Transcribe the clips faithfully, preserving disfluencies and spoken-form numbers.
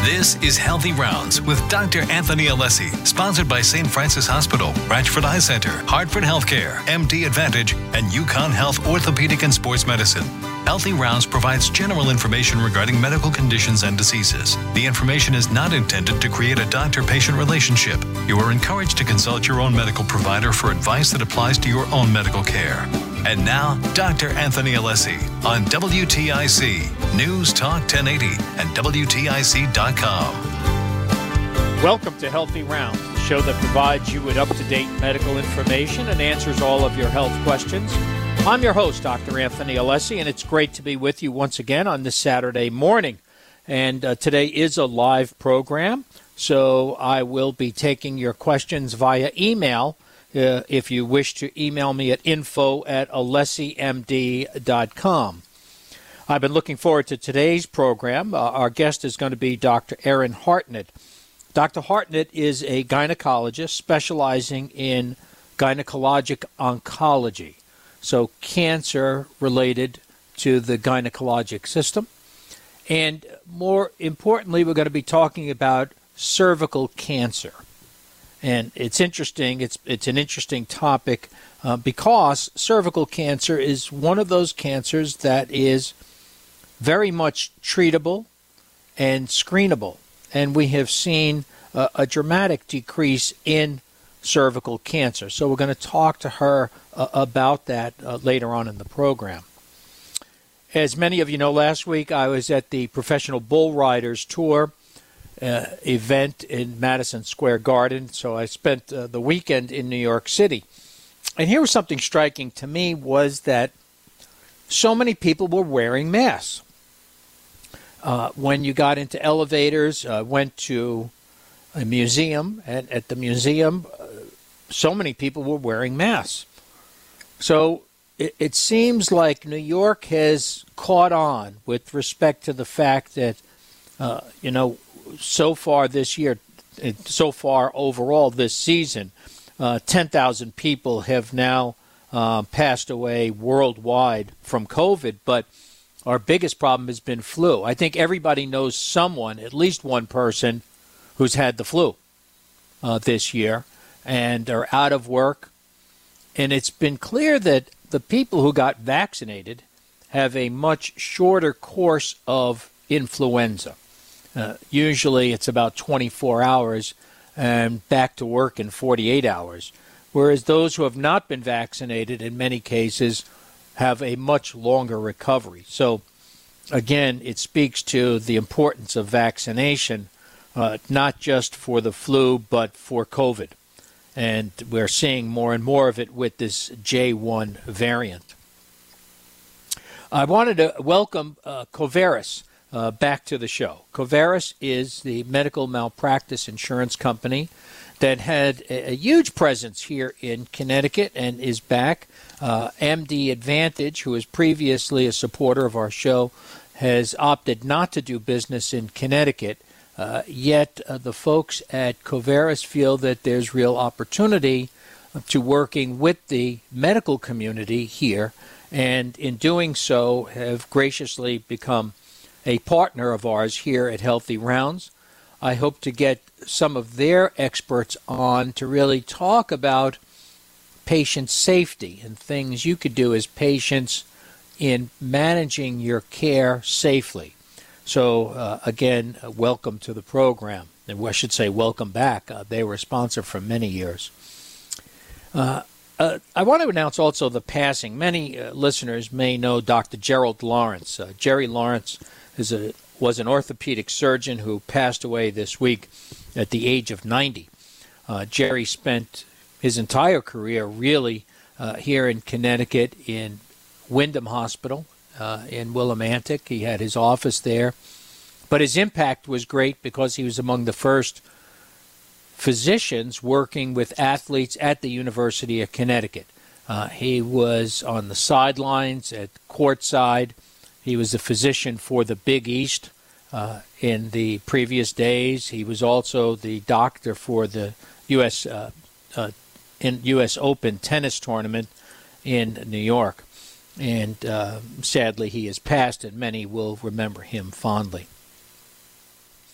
This is Healthy Rounds with Doctor Anthony Alessi, sponsored by Saint Francis Hospital, Ratchford Eye Center, Hartford Healthcare, M D Advantage, and UConn Health Orthopedic and Sports Medicine. Healthy Rounds provides general information regarding medical conditions and diseases. The information is not intended to create a doctor-patient relationship. You are encouraged to consult your own medical provider for advice that applies to your own medical care. And now, Doctor Anthony Alessi on W T I C, News Talk ten eighty, and W T I C dot com. Welcome to Healthy Rounds, the show that provides you with up-to-date medical information and answers all of your health questions. I'm your host, Doctor Anthony Alessi, and it's great to be with you once again on this Saturday morning. And uh, today is a live program, so I will be taking your questions via email. Uh, if you wish to email me at info at alessi m d dot com. I've been looking forward to today's program. Uh, our guest is going to be Doctor Erin Hartnett. Doctor Hartnett is a gynecologist specializing in gynecologic oncology, so cancer related to the gynecologic system. And more importantly, we're going to be talking about cervical cancer. And it's interesting, it's it's an interesting topic uh, because cervical cancer is one of those cancers that is very much treatable and screenable. And we have seen uh, a dramatic decrease in cervical cancer. So we're going to talk to her uh, about that uh, later on in the program. As many of you know, last week I was at the Professional Bull Riders Tour Uh, event in Madison Square Garden, so I spent uh, the weekend in New York City. And here was something striking to me was that so many people were wearing masks. Uh, when you got into elevators, uh, went to a museum, and at the museum, uh, so many people were wearing masks. So it, it seems like New York has caught on with respect to the fact that, uh, you know, so far this year, so far overall this season, uh, ten thousand people have now uh, passed away worldwide from COVID, but our biggest problem has been flu. I think everybody knows someone, at least one person, who's had the flu uh, this year and are out of work. And it's been clear that the people who got vaccinated have a much shorter course of influenza. Uh, usually it's about twenty-four hours and back to work in forty-eight hours, whereas those who have not been vaccinated in many cases have a much longer recovery. So, again, it speaks to the importance of vaccination, uh, not just for the flu, but for COVID. And we're seeing more and more of it with this J one variant. I wanted to welcome uh, Coverys Uh, back to the show. Coverys is the medical malpractice insurance company that had a, a huge presence here in Connecticut and is back. Uh, M D Advantage, who was previously a supporter of our show, has opted not to do business in Connecticut. Uh, yet uh, the folks at Coverys feel that there's real opportunity to working with the medical community here, and in doing so have graciously become a partner of ours here at Healthy Rounds. I hope to get some of their experts on to really talk about patient safety and things you could do as patients in managing your care safely. So, uh, again, uh, welcome to the program. And I should say welcome back. Uh, they were a sponsor for many years. Uh, uh, I want to announce also the passing. Many uh, listeners may know Doctor Gerald Lawrence. Uh, Jerry Lawrence is a, was an orthopedic surgeon who passed away this week at the age of ninety. Uh, Jerry spent his entire career really uh, here in Connecticut in Wyndham Hospital uh, in Willimantic. He had his office there. But his impact was great because he was among the first physicians working with athletes at the University of Connecticut. Uh, he was on the sidelines at courtside. He was a physician for the Big East uh, in the previous days. He was also the doctor for the U S Uh, uh, in U S Open tennis tournament in New York. And uh, sadly, he has passed, and many will remember him fondly.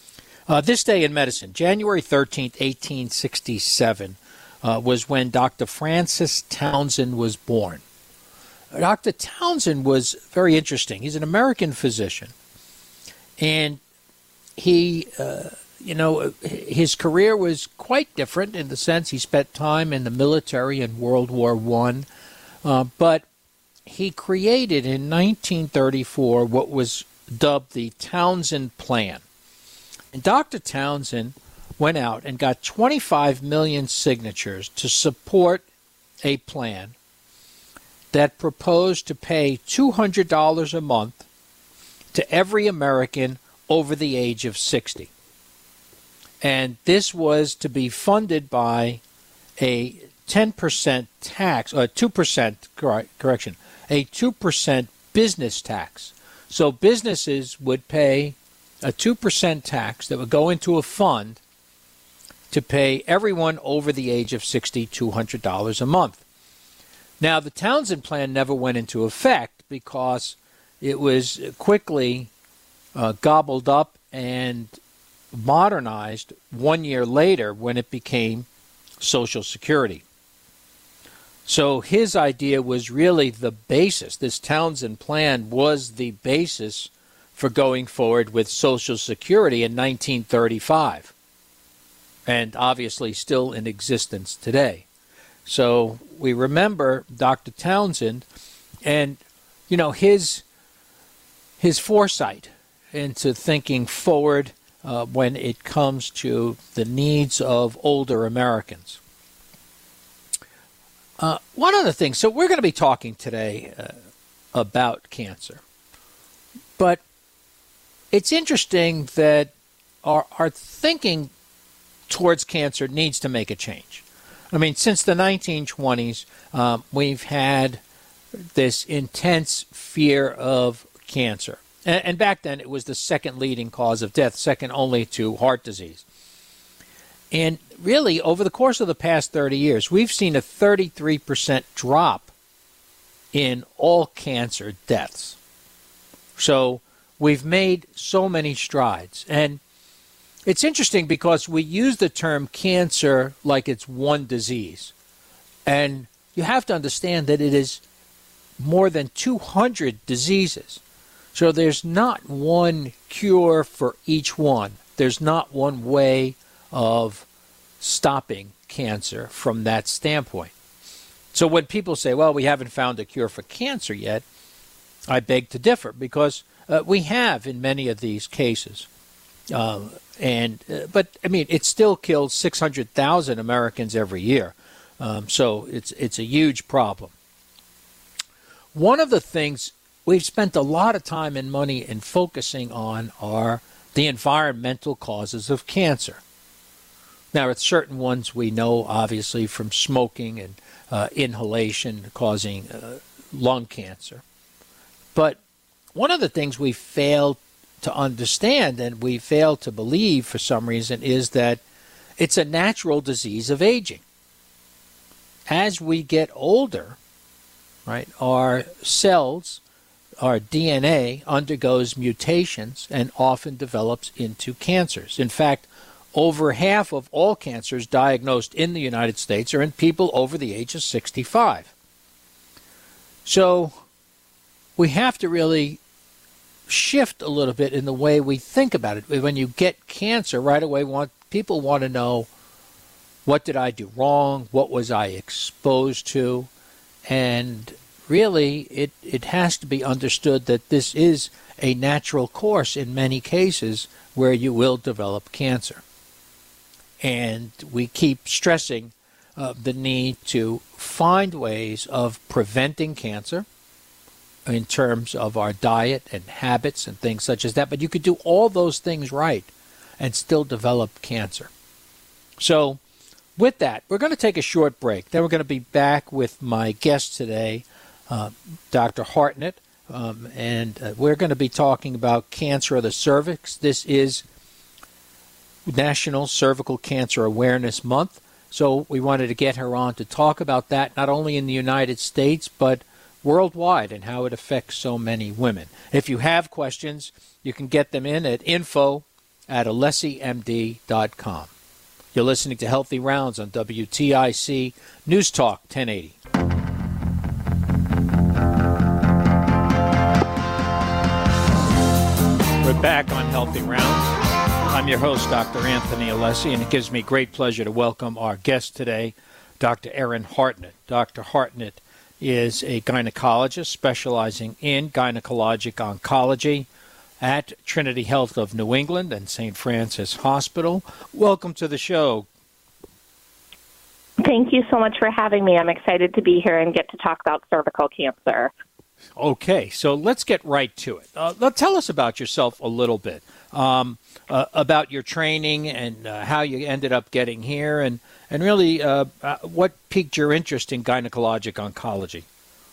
Uh, this day in medicine, January thirteenth, eighteen sixty-seven, uh, was when Doctor Francis Townsend was born. Doctor Townsend was very interesting. He's an American physician. And he, uh, you know, his career was quite different in the sense he spent time in the military in World War One. Uh, but he created in nineteen thirty-four what was dubbed the Townsend Plan. And Doctor Townsend went out and got twenty-five million signatures to support a plan that proposed to pay two hundred dollars a month to every American over the age of sixty. And this was to be funded by a ten percent tax, or two percent, cor- correction, a two percent business tax. So businesses would pay a two percent tax that would go into a fund to pay everyone over the age of sixty two hundred dollars a month. Now, the Townsend Plan never went into effect because it was quickly uh, gobbled up and modernized one year later when it became Social Security. So his idea was really the basis. This Townsend Plan was the basis for going forward with Social Security in nineteen thirty-five, and obviously still in existence today. So we remember Doctor Townsend and, you know, his his foresight into thinking forward uh, when it comes to the needs of older Americans. Uh, one other thing, so we're going to be talking today uh, about cancer, but it's interesting that our, our thinking towards cancer needs to make a change. I mean, since the nineteen twenties, um, we've had this intense fear of cancer. And, and back then, it was the second leading cause of death, second only to heart disease. And really, over the course of the past thirty years, we've seen a thirty-three percent drop in all cancer deaths. So we've made so many strides. And it's interesting because we use the term cancer like it's one disease. And you have to understand that it is more than two hundred diseases. So there's not one cure for each one. There's not one way of stopping cancer from that standpoint. So when people say, well, we haven't found a cure for cancer yet, I beg to differ because uh, we have in many of these cases. Uh, and uh, but I mean, it still kills six hundred thousand Americans every year, um, so it's it's a huge problem. One of the things we've spent a lot of time and money in focusing on are the environmental causes of cancer. Now, it's certain ones we know, obviously, from smoking and uh, inhalation causing uh, lung cancer. But one of the things we failed to understand and we fail to believe for some reason is that it's a natural disease of aging. As we get older, right, our cells, our D N A undergoes mutations and often develops into cancers. In fact, over half of all cancers diagnosed in the United States are in people over the age of sixty-five. So we have to really shift a little bit in the way we think about it. When you get cancer, right away, want people want to know, what did I do wrong? What was I exposed to? And really, it, it has to be understood that this is a natural course in many cases where you will develop cancer. And we keep stressing uh, the need to find ways of preventing cancer in terms of our diet and habits and things such as that. But you could do all those things right and still develop cancer. So with that, we're going to take a short break. Then we're going to be back with my guest today, uh, Doctor Hartnett, um, and uh, we're going to be talking about cancer of the cervix. This is National Cervical Cancer Awareness Month. So we wanted to get her on to talk about that, not only in the United States, but worldwide and how it affects so many women. If you have questions, you can get them in at info at alessi m d dot com. You're listening to Healthy Rounds on W T I C News Talk ten eighty. We're back on Healthy Rounds. I'm your host, Doctor Anthony Alessi, and it gives me great pleasure to welcome our guest today, Doctor Erin Hartnett. Doctor Hartnett is a gynecologist specializing in gynecologic oncology at Trinity Health of New England and Saint Francis Hospital. Welcome to the show. Thank you so much for having me. I'm excited to be here and get to talk about cervical cancer. Okay, so let's get right to it. Uh, tell us about yourself a little bit, um, uh, about your training and uh, how you ended up getting here, and, and really uh, uh, what piqued your interest in gynecologic oncology.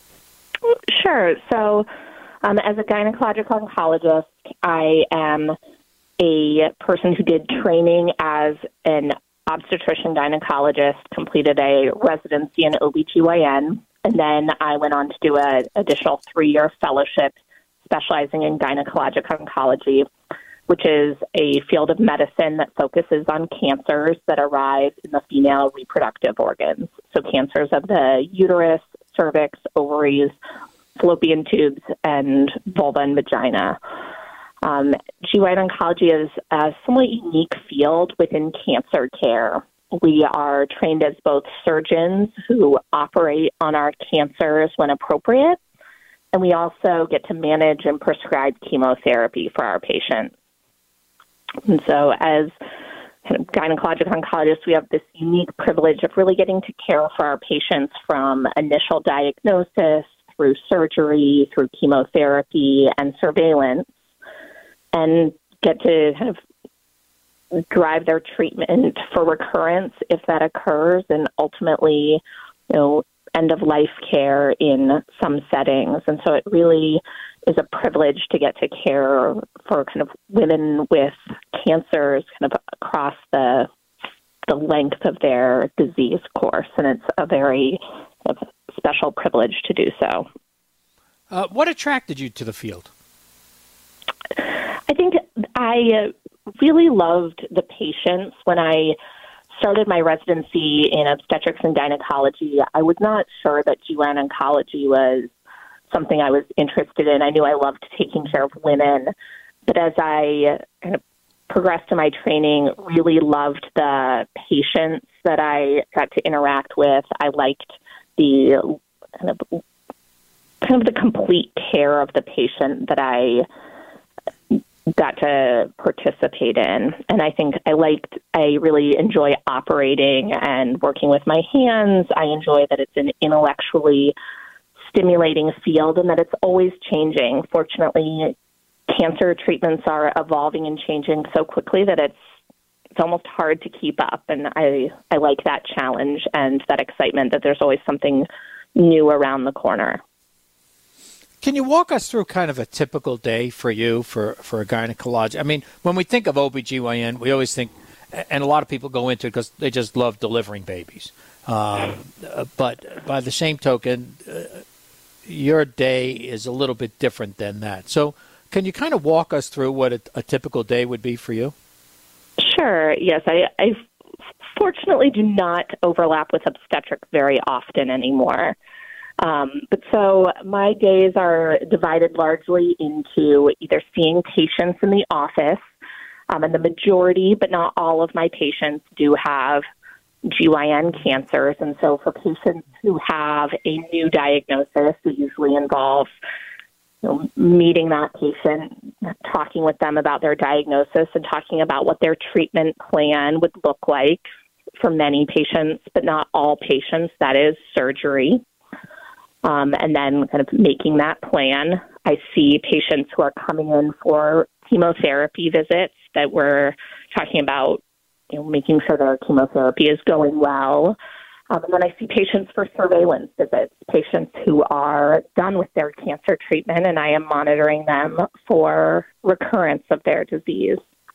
Sure. So um, as a gynecologic oncologist, I am a person who did training as an obstetrician gynecologist, completed a residency in O B G Y N, and then I went on to do an additional three-year fellowship specializing in gynecologic oncology, which is a field of medicine that focuses on cancers that arise in the female reproductive organs. So cancers of the uterus, cervix, ovaries, fallopian tubes, and vulva and vagina. Um, G Y N oncology is a somewhat unique field within cancer care. We are trained as both surgeons who operate on our cancers when appropriate, and we also get to manage and prescribe chemotherapy for our patients. And so as kind of gynecologic oncologists, we have this unique privilege of really getting to care for our patients from initial diagnosis through surgery, through chemotherapy and surveillance, and get to kind of drive their treatment for recurrence if that occurs, and ultimately, you know, end-of-life care in some settings. And so it really is a privilege to get to care for kind of women with cancers kind of across the the length of their disease course, and it's a very kind of special privilege to do so. Uh, what attracted you to the field? I think I uh, really loved the patients. When I started my residency in obstetrics and gynecology, I was not sure that G Y N oncology was something I was interested in. I knew I loved taking care of women, but as I kind of progressed in my training, really loved the patients that I got to interact with. I liked the kind of kind of the complete care of the patient that I got to participate in. And I think I liked, I really enjoy operating and working with my hands. I enjoy that it's an intellectually stimulating field and that it's always changing. Fortunately, cancer treatments are evolving and changing so quickly that it's it's almost hard to keep up. And I, I like that challenge and that excitement that there's always something new around the corner. Can you walk us through kind of a typical day for you for, for a gynecologist? I mean, when we think of O B G Y N, we always think, and a lot of people go into it because they just love delivering babies. Um, but by the same token, uh, your day is a little bit different than that. So can you kind of walk us through what a, a typical day would be for you? Sure. Yes, I, I fortunately do not overlap with obstetrics very often anymore. Um, but so my days are divided largely into either seeing patients in the office, um, and the majority, but not all of my patients do have G Y N cancers. And so for patients who have a new diagnosis, it usually involves you know, meeting that patient, talking with them about their diagnosis and talking about what their treatment plan would look like. For many patients, but not all patients, that is surgery. Um, and then kind of making that plan. I see patients who are coming in for chemotherapy visits that we're talking about, you know, making sure their chemotherapy is going well. Um, and then I see patients for surveillance visits, patients who are done with their cancer treatment, and I am monitoring them for recurrence of their disease.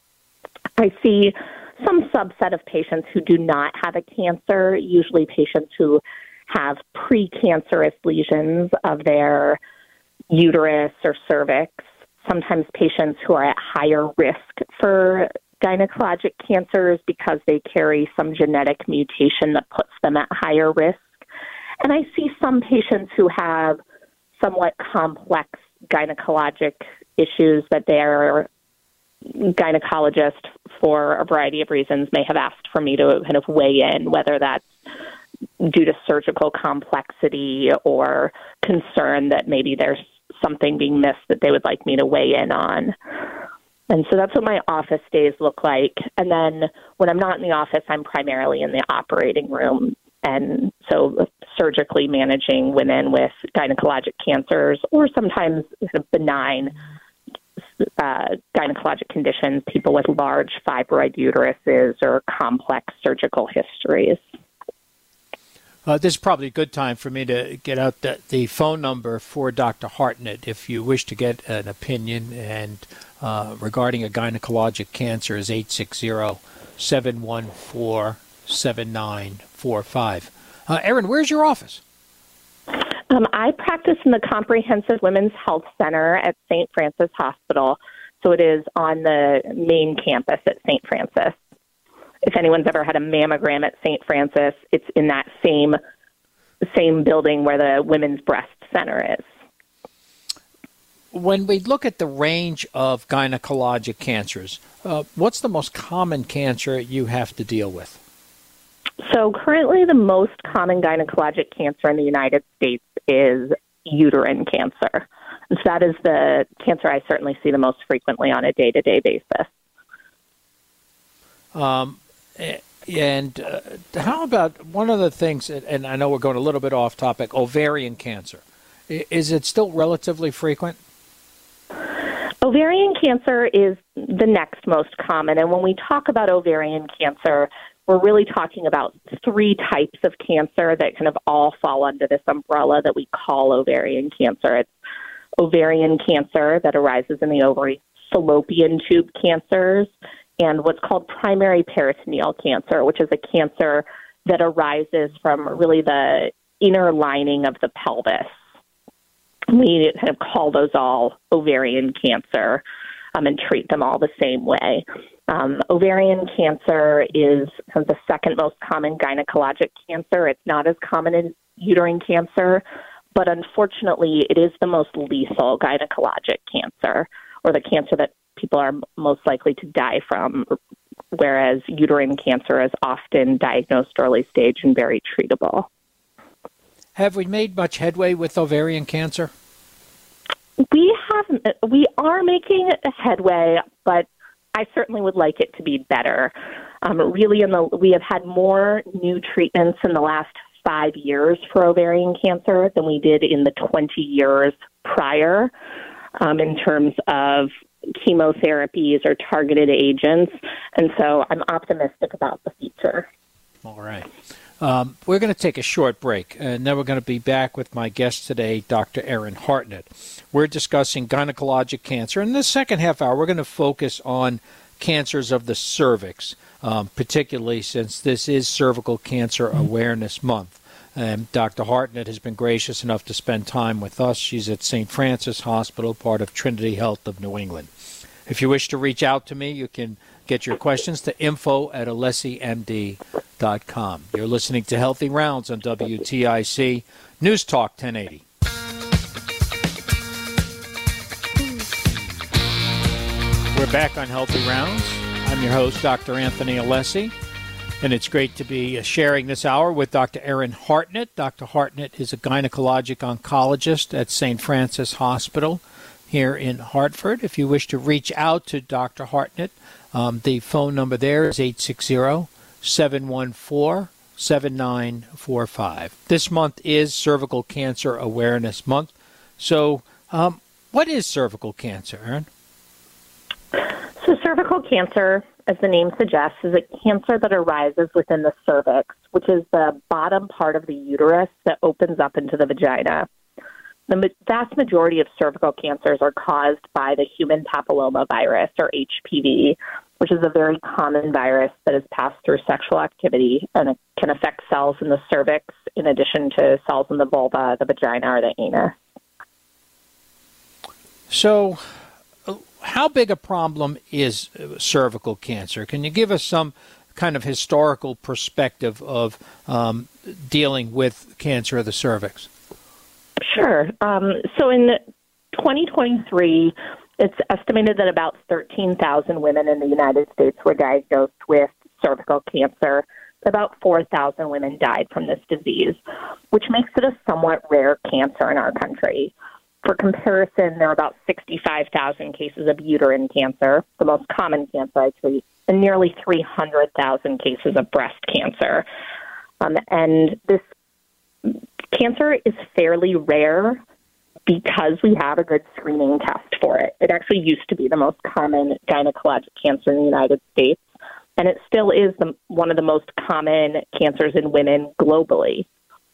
I see some subset of patients who do not have a cancer, usually patients who have precancerous lesions of their uterus or cervix, sometimes patients who are at higher risk for gynecologic cancers because they carry some genetic mutation that puts them at higher risk. And I see some patients who have somewhat complex gynecologic issues that their gynecologist, for a variety of reasons, may have asked for me to kind of weigh in, whether that's due to surgical complexity or concern that maybe there's something being missed that they would like me to weigh in on. And so that's what my office days look like. And then when I'm not in the office, I'm primarily in the operating room. And so surgically managing women with gynecologic cancers or sometimes benign uh, gynecologic conditions, people with large fibroid uteruses or complex surgical histories. Uh, this is probably a good time for me to get out the, the phone number for Doctor Hartnett if you wish to get an opinion and uh, regarding a gynecologic cancer is eight six zero, seven one four, seven nine four five. Uh, Erin, where's your office? Um, I practice in the Comprehensive Women's Health Center at Saint Francis Hospital, so it is on the main campus at Saint Francis. If anyone's ever had a mammogram at Saint Francis, it's in that same same building where the Women's Breast Center is. When we look at the range of gynecologic cancers, uh, what's the most common cancer you have to deal with? So currently the most common gynecologic cancer in the United States is uterine cancer. And so that is the cancer I certainly see the most frequently on a day-to-day basis. Um, and uh, how about one of the things, and I know we're going a little bit off topic, ovarian cancer. Is it still relatively frequent? Ovarian cancer is the next most common. And when we talk about ovarian cancer, we're really talking about three types of cancer that kind of all fall under this umbrella that we call ovarian cancer. It's ovarian cancer that arises in the ovary, fallopian tube cancers, and what's called primary peritoneal cancer, which is a cancer that arises from really the inner lining of the pelvis. We kind of call those all ovarian cancer um, and treat them all the same way. Um, ovarian cancer is kind of the second most common gynecologic cancer. It's not as common as uterine cancer, but unfortunately it is the most lethal gynecologic cancer, or the cancer that people are most likely to die from, whereas uterine cancer is often diagnosed early stage and very treatable. Have we made much headway with ovarian cancer? We haven't. We are making headway, but I certainly would like it to be better. Um, really, in the we have had more new treatments in the last five years for ovarian cancer than we did in the twenty years prior, um, in terms of chemotherapies or targeted agents. And so I'm optimistic about the future. All right. Um, we're going to take a short break, and then we're going to be back with my guest today, Doctor Erin Hartnett. We're discussing gynecologic cancer. In this second half hour, we're going to focus on cancers of the cervix, um, particularly since this is Cervical Cancer Awareness Month. And Doctor Hartnett has been gracious enough to spend time with us. She's at Saint Francis Hospital, part of Trinity Health of New England. If you wish to reach out to me, you can get your questions to info at alessi m d dot com. You're listening to Healthy Rounds on W T I C News Talk ten eighty. We're back on Healthy Rounds. I'm your host, Doctor Anthony Alessi, and it's great to be sharing this hour with Doctor Erin Hartnett. Doctor Hartnett is a gynecologic oncologist at Saint Francis Hospital here in Hartford. If you wish to reach out to Doctor Hartnett, um, the phone number there is eight six zero, seven one four, seven nine four five. This month is Cervical Cancer Awareness Month. So um, what is cervical cancer, Erin? So cervical cancer, as the name suggests, is a cancer that arises within the cervix, which is the bottom part of the uterus that opens up into the vagina. The vast majority of cervical cancers are caused by the human papillomavirus, or H P V, which is a very common virus that is passed through sexual activity, and it can affect cells in the cervix in addition to cells in the vulva, the vagina, or the anus. So how big a problem is cervical cancer? Can you give us some kind of historical perspective of um, dealing with cancer of the cervix? Sure. Um, so in twenty twenty-three, it's estimated that about thirteen thousand women in the United States were diagnosed with cervical cancer. About four thousand women died from this disease, which makes it a somewhat rare cancer in our country. For comparison, there are about sixty-five thousand cases of uterine cancer, the most common cancer I treat, and nearly three hundred thousand cases of breast cancer. Um, and this cancer is fairly rare because we have a good screening test for it. It actually used to be the most common gynecologic cancer in the United States, and it still is the, one of the most common cancers in women globally.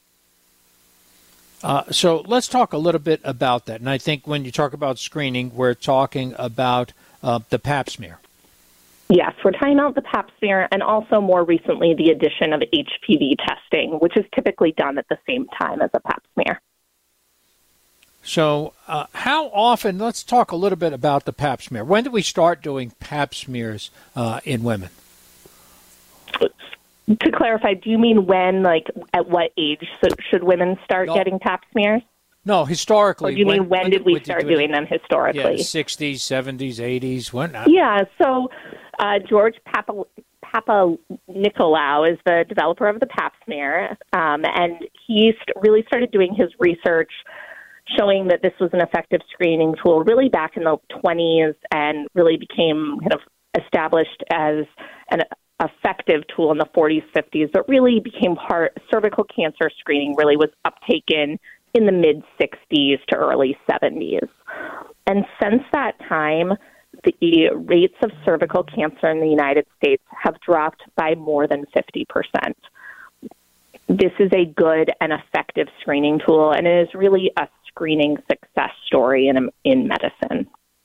Uh, so let's talk a little bit about that. And I think when you talk about screening, we're talking about uh, the pap smear. Yes, we're talking about the pap smear and also more recently the addition of H P V testing, which is typically done at the same time as a pap smear. So uh, how often, let's talk a little bit about the pap smear. When did we start doing pap smears uh, in women? To clarify, do you mean when, like at what age should women start no. getting pap smears? No, historically. Or do you when, mean when, when did we did start do doing them historically? Yeah, sixties, seventies, eighties, when not? Yeah, so uh, George Papa, Papa Nicolau is the developer of the pap smear, um, and he st- really started doing his research showing that this was an effective screening tool really back in the twenties and really became kind of established as an effective tool in the forties, fifties, but really became part, cervical cancer screening really was uptaken in the mid-sixties to early seventies. And since that time, the rates of cervical cancer in the United States have dropped by more than fifty percent. This is a good and effective screening tool, and it is really a screening success story in in medicine.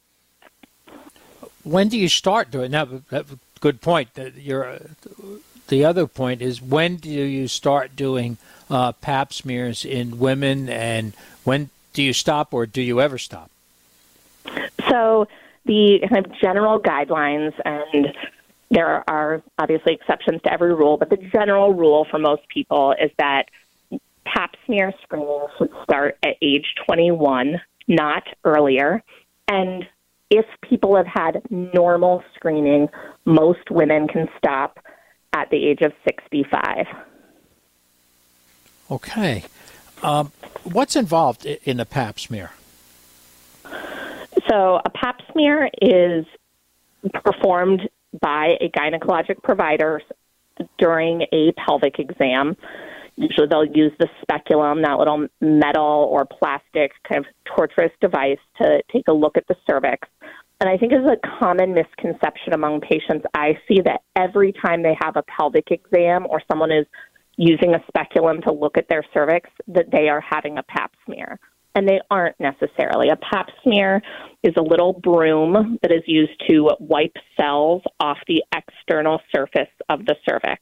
When do you start doing that? Good point. Your, the other point is, when do you start doing uh, pap smears in women, and when do you stop, or do you ever stop? So the kind of general guidelines, and there are obviously exceptions to every rule, but the general rule for most people is that pap smear screening should start at age twenty-one, not earlier. And if people have had normal screening, most women can stop at the age of sixty-five. Okay. Um, what's involved in a pap smear? So a pap smear is performed by a gynecologic provider during a pelvic exam. Usually they'll use the speculum, that little metal or plastic kind of tortuous device, to take a look at the cervix. And I think it's a common misconception among patients I see that every time they have a pelvic exam or someone is using a speculum to look at their cervix, that they are having a pap smear. And they aren't necessarily. A pap smear is a little broom that is used to wipe cells off the external surface of the cervix.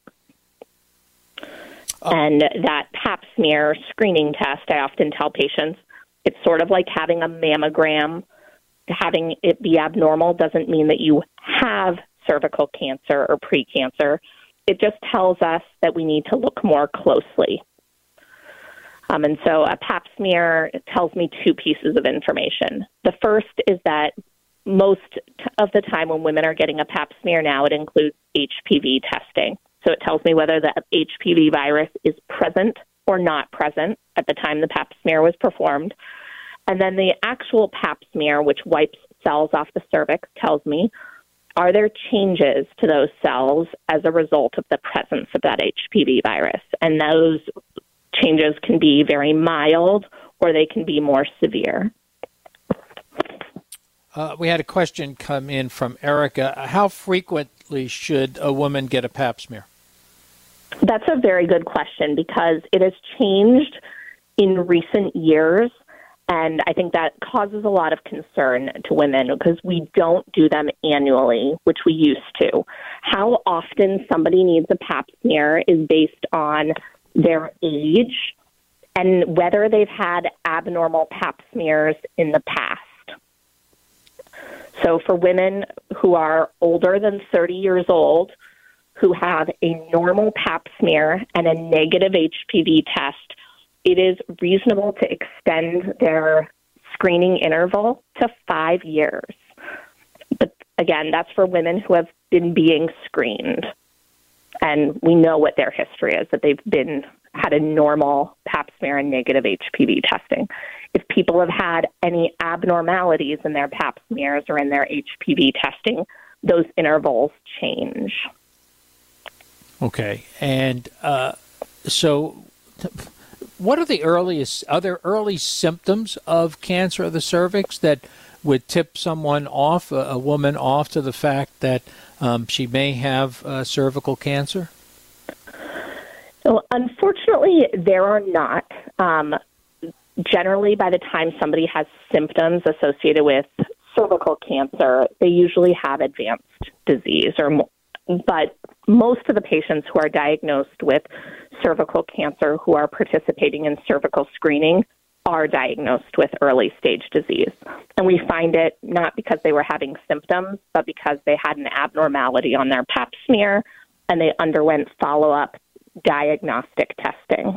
Oh. And that pap smear screening test, I often tell patients, it's sort of like having a mammogram. Having it be abnormal doesn't mean that you have cervical cancer or precancer. It just tells us that we need to look more closely. Um, and so a pap smear tells me two pieces of information. The first is that most of the time when women are getting a pap smear now, it includes H P V testing. So it tells me whether the H P V virus is present or not present at the time the pap smear was performed. And then the actual pap smear, which wipes cells off the cervix, tells me, are there changes to those cells as a result of the presence of that H P V virus? And those changes can be very mild or they can be more severe. Uh, we had a question come in from Erica. How frequently should a woman get a pap smear? That's a very good question because it has changed in recent years. And I think that causes a lot of concern to women because we don't do them annually, which we used to. How often somebody needs a pap smear is based on their age and whether they've had abnormal pap smears in the past. So for women who are older than thirty years old, who have a normal pap smear and a negative H P V test, it is reasonable to extend their screening interval to five years. But again, that's for women who have been being screened. And we know what their history is, that they've been had a normal pap smear and negative H P V testing. If people have had any abnormalities in their pap smears or in their H P V testing, those intervals change. Okay. And uh, so what are the earliest, are there early symptoms of cancer of the cervix that would tip someone off, a, a woman off to the fact that um, she may have uh, cervical cancer? So unfortunately, there are not. Um, generally, by the time somebody has symptoms associated with cervical cancer, they usually have advanced disease. Or, but most of the patients who are diagnosed with cervical cancer who are participating in cervical screening are diagnosed with early stage disease. And we find it not because they were having symptoms, but because they had an abnormality on their pap smear and they underwent follow-up diagnostic testing.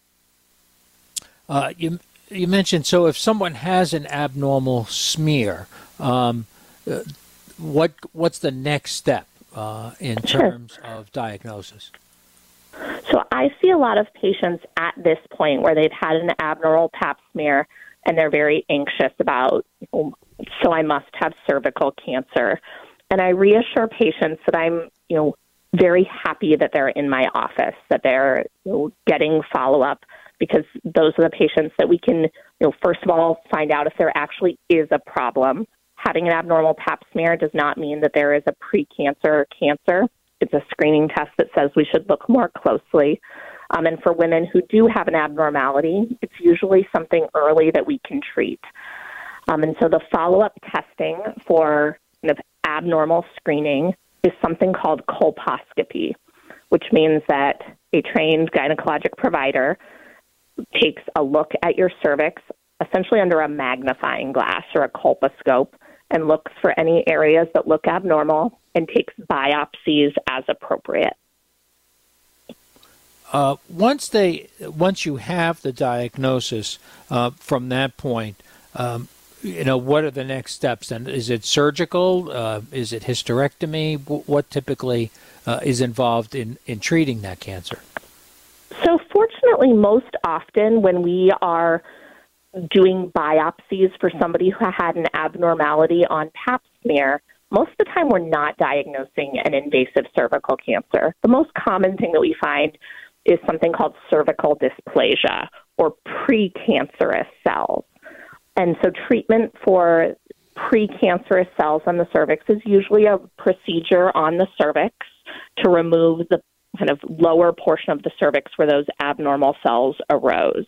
Uh, you you mentioned, so if someone has an abnormal smear, um, uh, what what's the next step uh, in terms sure. of diagnosis? So I see a lot of patients at this point where they've had an abnormal pap smear and they're very anxious about, oh, so I must have cervical cancer. And I reassure patients that I'm, you know, very happy that they're in my office, that they're you know, getting follow-up, because those are the patients that we can, you know, first of all, find out if there actually is a problem. Having an abnormal pap smear does not mean that there is a precancer cancer. It's a screening test that says we should look more closely. Um, and for women who do have an abnormality, it's usually something early that we can treat. Um, and so the follow-up testing for kind of abnormal screening is something called colposcopy, which means that a trained gynecologic provider takes a look at your cervix, essentially under a magnifying glass or a colposcope, and looks for any areas that look abnormal and takes biopsies as appropriate. Uh, once they, once you have the diagnosis, uh, from that point, um, you know, what are the next steps? And is it surgical? Uh, is it hysterectomy? What typically uh, is involved in, in treating that cancer? So fortunately, most often when we are doing biopsies for somebody who had an abnormality on pap smear, most of the time we're not diagnosing an invasive cervical cancer. The most common thing that we find is something called cervical dysplasia or precancerous cells. And so treatment for precancerous cells on the cervix is usually a procedure on the cervix to remove the kind of lower portion of the cervix where those abnormal cells arose.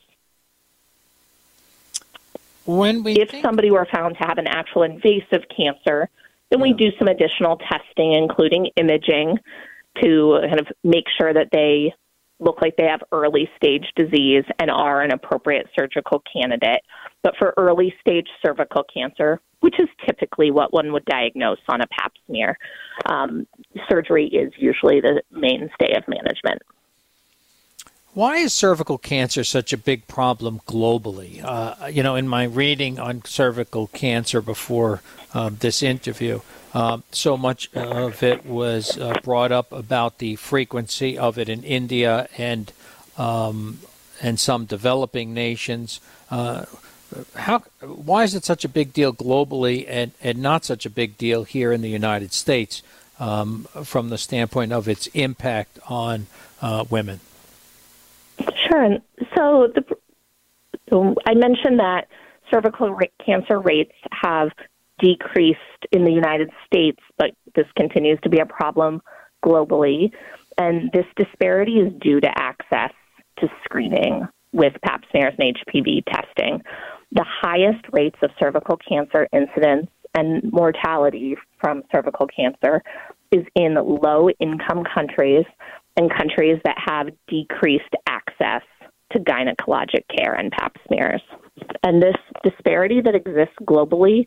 When we if think- somebody were found to have an actual invasive cancer, then we do some additional testing, including imaging, to kind of make sure that they look like they have early stage disease and are an appropriate surgical candidate. But for early stage cervical cancer, which is typically what one would diagnose on a pap smear, um, surgery is usually the mainstay of management. Why is cervical cancer such a big problem globally? Uh, you know, in my reading on cervical cancer before uh, this interview, uh, so much of it was uh, brought up about the frequency of it in India and um, and some developing nations. Uh, how? Why is it such a big deal globally and, and not such a big deal here in the United States um, from the standpoint of its impact on uh, women? Sure. So, the, so I mentioned that cervical ra- cancer rates have decreased in the United States, but this continues to be a problem globally. And this disparity is due to access to screening with pap smears and H P V testing. The highest rates of cervical cancer incidence and mortality from cervical cancer is in low-income countries and countries that have decreased access to gynecologic care and pap smears. And this disparity that exists globally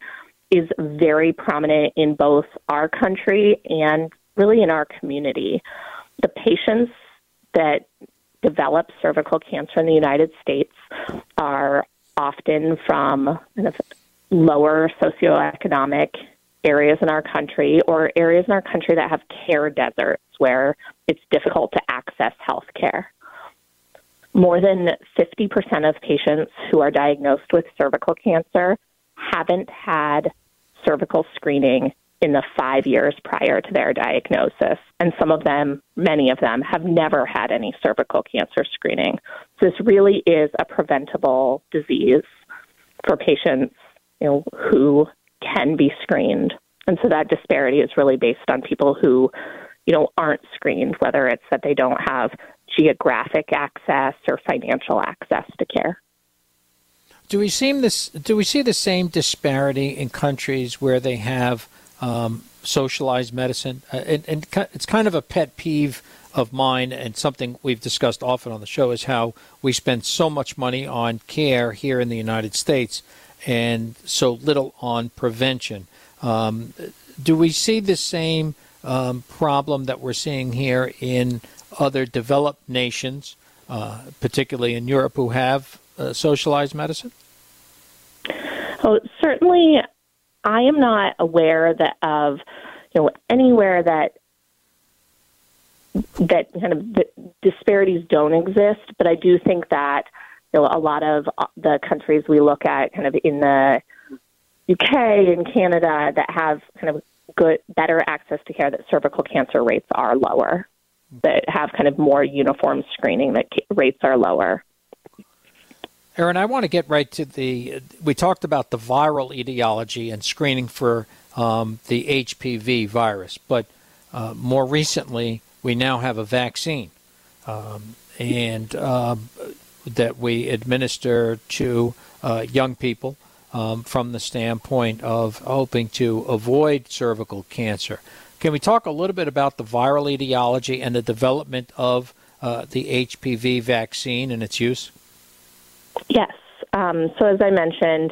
is very prominent in both our country and really in our community. The patients that develop cervical cancer in the United States are often from kind of lower socioeconomic areas in our country, or areas in our country that have care deserts where it's difficult to access health care. More than fifty percent of patients who are diagnosed with cervical cancer haven't had cervical screening in the five years prior to their diagnosis. And some of them, many of them, have never had any cervical cancer screening. So this really is a preventable disease for patients, you know, who can be screened. And so that disparity is really based on people who, you know, aren't screened, whether it's that they don't have geographic access or financial access to care. Do we see this? Do we see the same disparity in countries where they have um, socialized medicine? Uh, and, and it's kind of a pet peeve of mine, and something we've discussed often on the show, is how we spend so much money on care here in the United States and so little on prevention. Um, do we see the same um, problem that we're seeing here in other developed nations, uh, particularly in Europe, who have uh, socialized medicine? Oh, certainly, I am not aware that of you know anywhere that that kind of the disparities don't exist. But I do think that you know a lot of the countries we look at, kind of in the U K and Canada, that have kind of good, better access to care, that cervical cancer rates are lower, that have kind of more uniform screening, that rates are lower. Erin, I want to get right to the, we talked about the viral etiology and screening for um, the H P V virus, but uh, more recently, we now have a vaccine um, and uh, that we administer to uh, young people um, from the standpoint of hoping to avoid cervical cancer. Can we talk a little bit about the viral etiology and the development of uh, the H P V vaccine and its use? Yes. Um, so as I mentioned,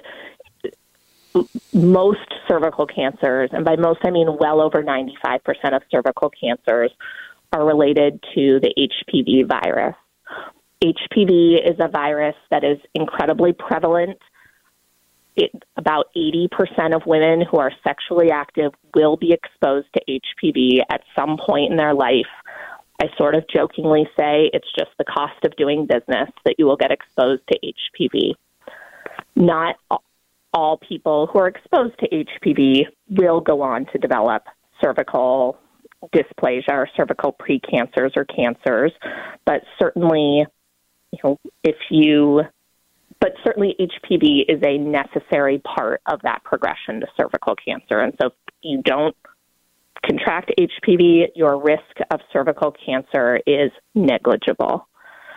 most cervical cancers, and by most I mean well over ninety-five percent of cervical cancers, are related to the H P V virus. H P V is a virus that is incredibly prevalent. It, about eighty percent of women who are sexually active will be exposed to H P V at some point in their life. I sort of jokingly say it's just the cost of doing business that you will get exposed to H P V. Not all people who are exposed to H P V will go on to develop cervical dysplasia or cervical precancers or cancers, but certainly, you know, if you, but certainly H P V is a necessary part of that progression to cervical cancer. And so if you don't contract H P V, your risk of cervical cancer is negligible.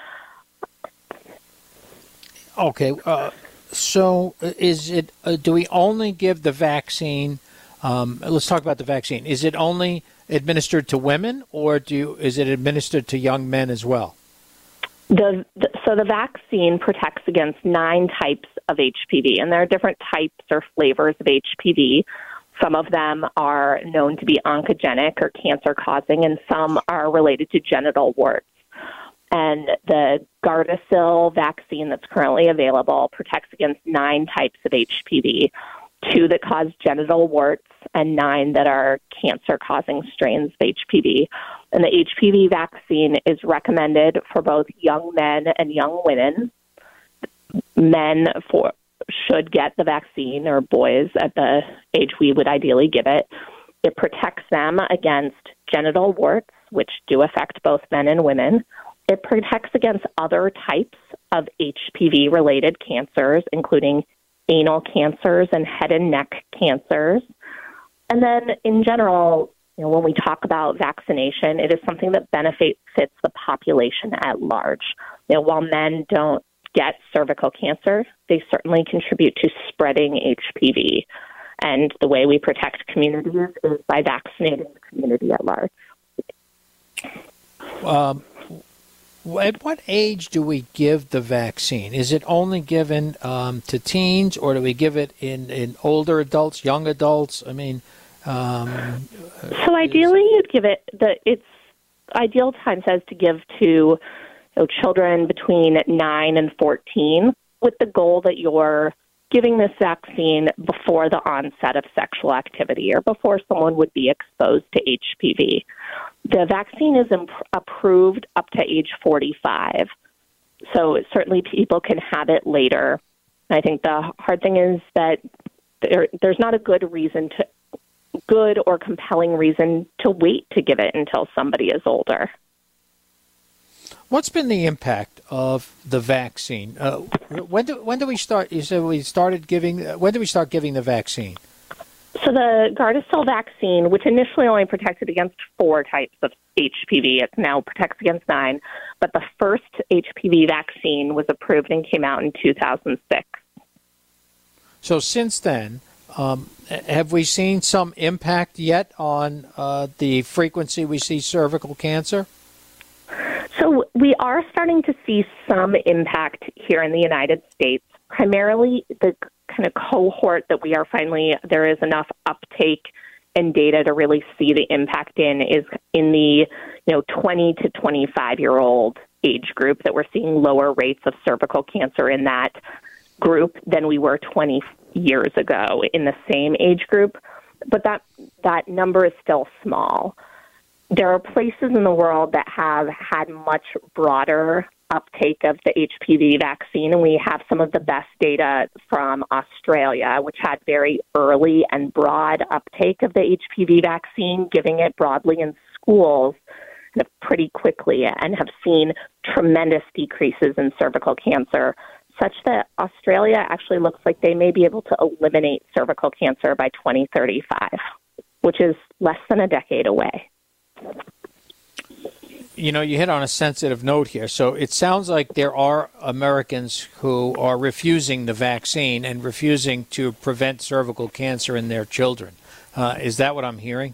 Okay. Uh, so is it, uh, do we only give the vaccine, um, let's talk about the vaccine. Is it only administered to women, or do you, is it administered to young men as well? The, the, so the vaccine protects against nine types of H P V, and there are different types or flavors of H P V. Some of them are known to be oncogenic or cancer-causing, and some are related to genital warts. And the Gardasil vaccine that's currently available protects against nine types of H P V, two that cause genital warts and nine that are cancer-causing strains of H P V. And the H P V vaccine is recommended for both young men and young women. Men for should get the vaccine, or boys at the age we would ideally give it. It protects them against genital warts, which do affect both men and women. It protects against other types of H P V-related cancers, including anal cancers and head and neck cancers. And then in general, you know, when we talk about vaccination, it is something that benefits the population at large. You know, while men don't get cervical cancer, they certainly contribute to spreading H P V. And the way we protect communities is by vaccinating the community at large. Um, At what age do we give the vaccine? Is it only given um, to teens, or do we give it in, in older adults, young adults? I mean, um, so ideally, is... you'd give it the its ideal time says to give to you know, children between nine and fourteen, with the goal that you're giving this vaccine before the onset of sexual activity or before someone would be exposed to H P V. The vaccine is imp- approved up to age forty-five, so certainly people can have it later. I think the hard thing is that there, there's not a good reason to, good or compelling reason to wait to give it until somebody is older. What's been the impact of the vaccine? Uh, when do when do we start? You said we started giving. When do we start giving the vaccine? So the Gardasil vaccine, which initially only protected against four types of H P V, it now protects against nine. But the first H P V vaccine was approved and came out in two thousand six. So since then, um, have we seen some impact yet on uh, the frequency we see cervical cancer? So we are starting to see some impact here in the United States, primarily the kind of cohort that we are finally, there is enough uptake and data to really see the impact in is in the, you know, twenty to twenty-five year old age group, that we're seeing lower rates of cervical cancer in that group than we were twenty years ago in the same age group. But that, that number is still small. There are places in the world that have had much broader uptake of the H P V vaccine, and we have some of the best data from Australia, which had very early and broad uptake of the H P V vaccine, giving it broadly in schools pretty quickly, and have seen tremendous decreases in cervical cancer, such that Australia actually looks like they may be able to eliminate cervical cancer by twenty thirty-five, which is less than a decade away. You know, you hit on a sensitive note here. So it sounds like there are Americans who are refusing the vaccine and refusing to prevent cervical cancer in their children. Uh, is that what I'm hearing?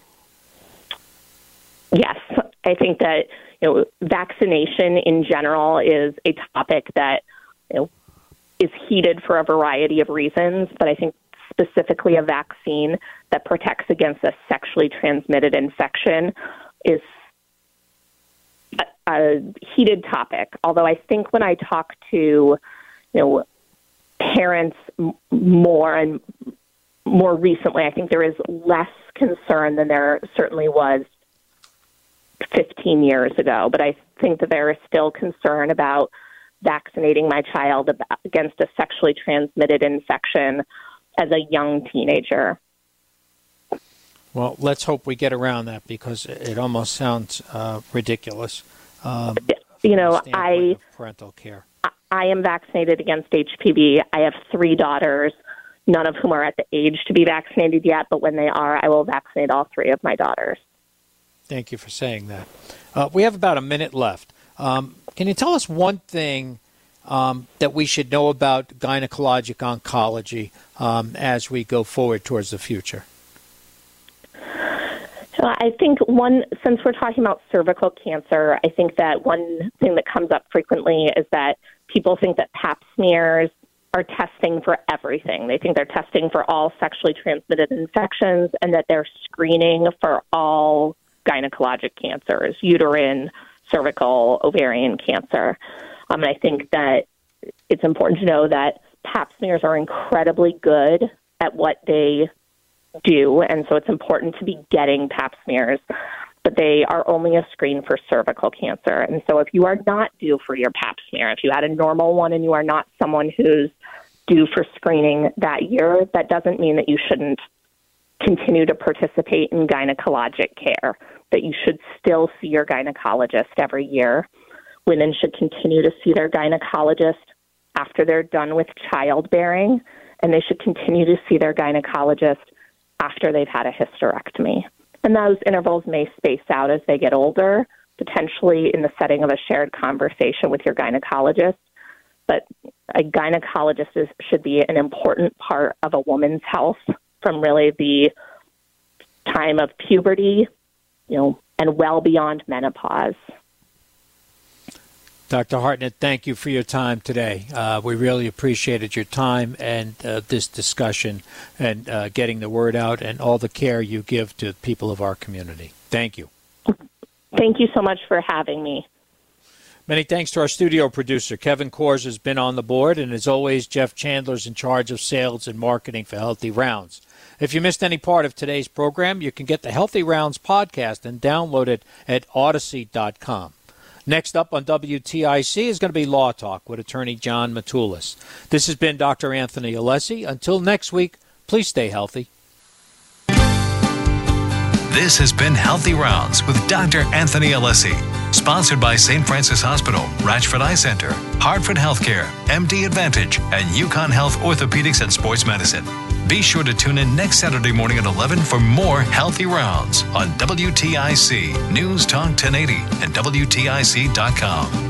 Yes. I think that, you know, vaccination in general is a topic that, you know, is heated for a variety of reasons, but I think specifically a vaccine that protects against a sexually transmitted infection is a, a heated topic. Although I think when I talk to, you know, parents m- more and more recently, I think there is less concern than there certainly was fifteen years ago. But I think that there is still concern about vaccinating my child against a sexually transmitted infection as a young teenager. Well, let's hope we get around that, because it almost sounds uh, ridiculous. Um, you know, I parental care. I am vaccinated against H P V. I have three daughters, none of whom are at the age to be vaccinated yet, but when they are, I will vaccinate all three of my daughters. Thank you for saying that. Uh, we have about a minute left. Um, can you tell us one thing um, that we should know about gynecologic oncology um, as we go forward towards the future? So I think one, since we're talking about cervical cancer, I think that one thing that comes up frequently is that people think that pap smears are testing for everything. They think they're testing for all sexually transmitted infections, and that they're screening for all gynecologic cancers, uterine, cervical, ovarian cancer. Um, and I think that it's important to know that pap smears are incredibly good at what they do, and so it's important to be getting pap smears, but they are only a screen for cervical cancer. And so if you are not due for your pap smear, if you had a normal one and you are not someone who's due for screening that year, that doesn't mean that you shouldn't continue to participate in gynecologic care, that you should still see your gynecologist every year. Women should continue to see their gynecologist after they're done with childbearing, and they should continue to see their gynecologist after they've had a hysterectomy. And those intervals may space out as they get older, potentially in the setting of a shared conversation with your gynecologist. But a gynecologist is, should be an important part of a woman's health from really the time of puberty, you know, and well beyond menopause. Doctor Hartnett, thank you for your time today. Uh, we really appreciated your time and uh, this discussion and uh, getting the word out and all the care you give to people of our community. Thank you. Thank you so much for having me. Many thanks to our studio producer. Kevin Kors has been on the board, and as always, Jeff Chandler's in charge of sales and marketing for Healthy Rounds. If you missed any part of today's program, you can get the Healthy Rounds podcast and download it at Odyssey dot com. Next up on W T I C is going to be Law Talk with attorney John Matulis. This has been Doctor Anthony Alessi. Until next week, please stay healthy. This has been Healthy Rounds with Doctor Anthony Alessi, sponsored by Saint Francis Hospital, Ratchford Eye Center, Hartford Healthcare, M D Advantage, and UConn Health Orthopedics and Sports Medicine. Be sure to tune in next Saturday morning at eleven for more Healthy Rounds on W T I C, News Talk ten eighty, and W T I C dot com.